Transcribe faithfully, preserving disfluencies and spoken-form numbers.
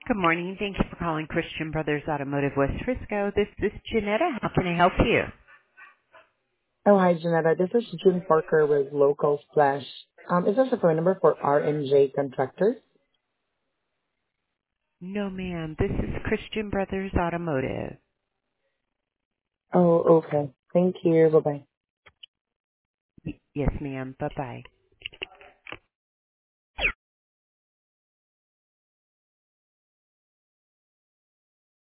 Good morning. Thank you for calling Christian Brothers Automotive West Frisco. This is Janetta. How can I help you? Oh, hi, Janetta. This is June Parker with Local Splash. Um, is this a phone number for R and J Contractors? No, ma'am. This is Christian Brothers Automotive. Oh, okay. Thank you. Bye-bye. Y- yes, ma'am. Bye-bye.